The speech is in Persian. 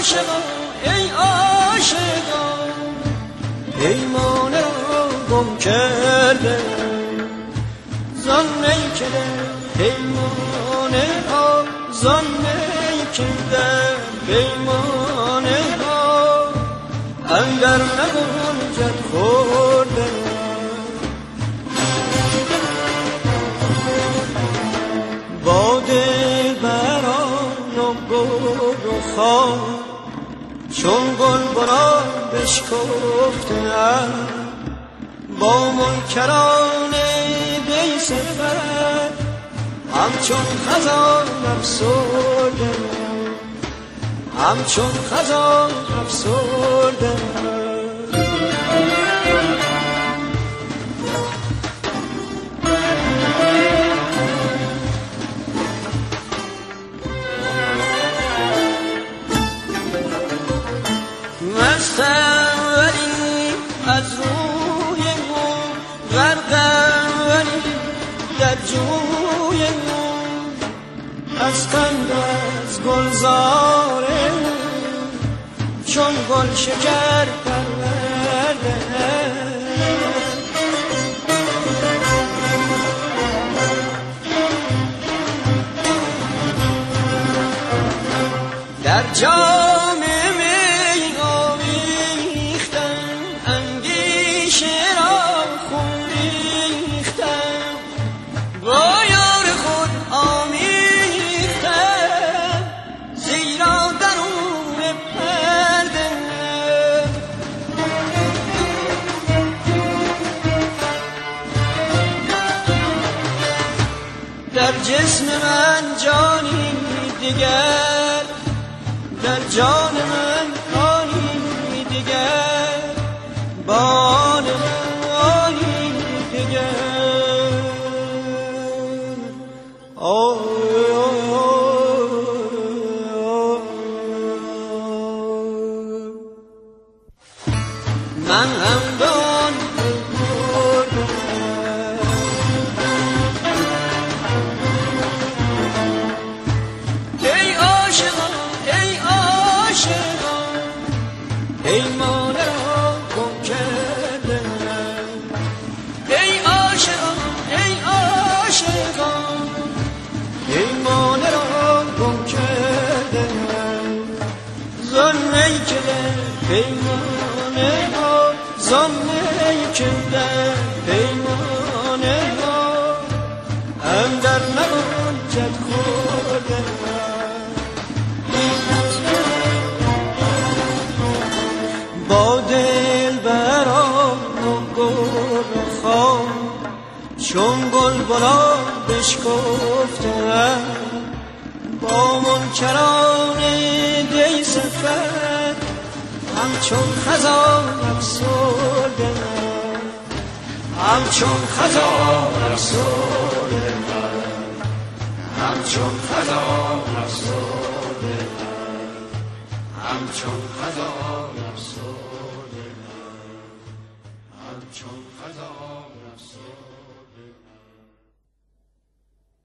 عاشقان ای عاشقان پیمان را گم کرده زان می که پیمانه ها زان می که پیمانه ها اندر نگنجد خورده با دلبران و گل و خار چون گلبران بشکفته‌ام با منکران بی صفت همچون خزان افسرده همچون خزان افسرده مستم ولی از روی او غرقم ولی در جوی او از قند از گلزاره چون گل شکر پرورده در جام می آویختم اندیشه را خون ریختم با یار خود آمیختم زیرا درون پرده در جسم من جانی دیگر در جان من آنی دیگر بان من آنی دیگر من هم دان پیمان را گم کرده ای عاشقان ای عاشقان پیمان را گم کرده زان می که پیمانه ها زان می که پیمانه ها اندر نگنجد خورده با دلبران و گل و خار چون گلبران بشکفته‌ام با منکران بی صفت همچون خزان افسرده همچون خزان افسرده همچون خزان افسرده همچون خزان افسرده همچون خزان افسرده